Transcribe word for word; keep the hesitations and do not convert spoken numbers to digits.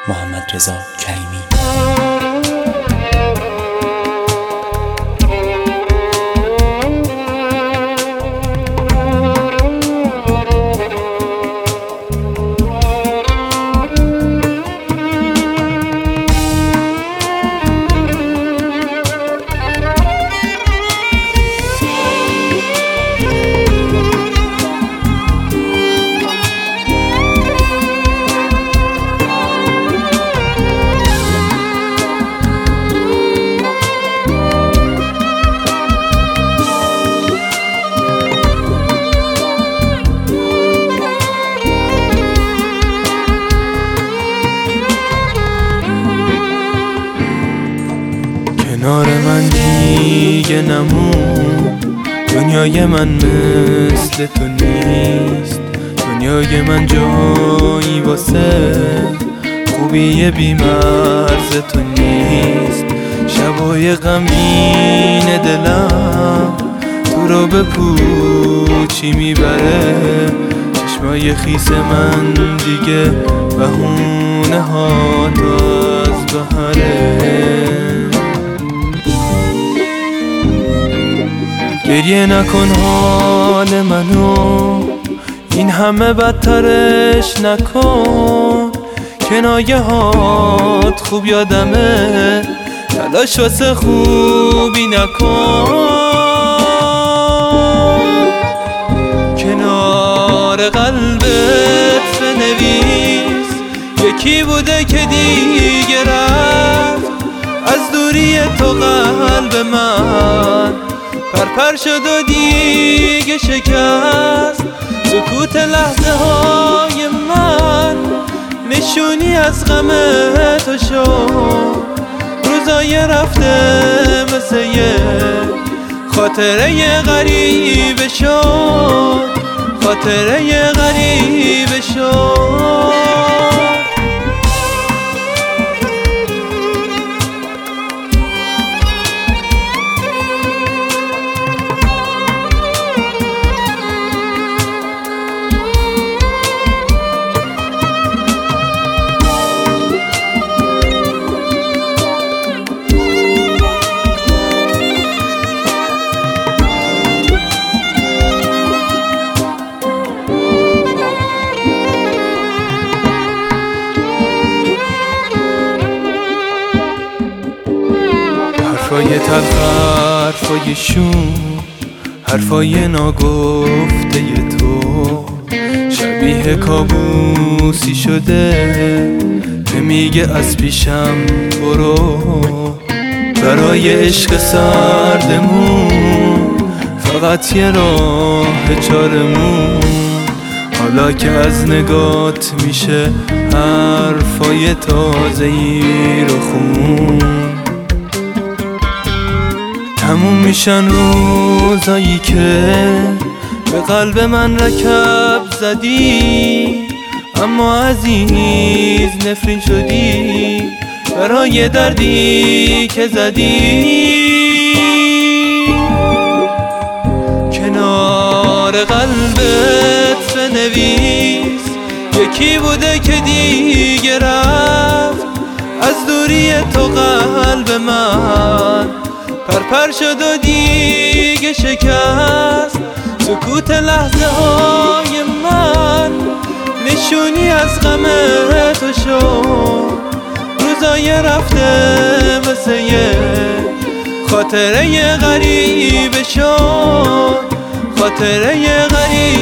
محمدرضا کریمی. کنار من دیگه نمون، دنیای من مثل تو نیست. دنیای من جایی واسه خوبی بی‌مرز تو نیست. شبای غمگین دلم تو رو به پوچی میبره. چشمای خیس من دیگه بهونه ها از بهره. گریه نکن حال منو، این همه بدترش نکن. کنایه هات خوب یادمه، تلاش واسه خوبی نکن. کنار قلبت بنویس یکی بوده که دیگه رفت. از دوری تو قلب من پرپر شد و دیگه شکست. سکوت لحظه های من نشونی از غم تو شد. روزای رفته مثل یه خاطره غریبه شد. خاطره غریبه شد. حرفای تلخ، حرفای شوم، حرفای ناگفته تو شبیه کابوسی شده که میگه از پیشم برو. برای عشق سردمون فقط یه راه چارمون. حالا که از نگات میشه حرفای تازه‌ای رو خون. تموم میشن روزایی که به قلب من رکب زدی، اما عزیز نفرین شدی برای دردی که زدی. کنار قلبت بنویس یکی بوده که دیگه رفت. از دوری تو قلب من پرپر شد و دیگه شکست. سکوت لحظه های من نشونی از غم تو شد. روزای رفته مثل یه خاطره غریبه شد. خاطره غریبه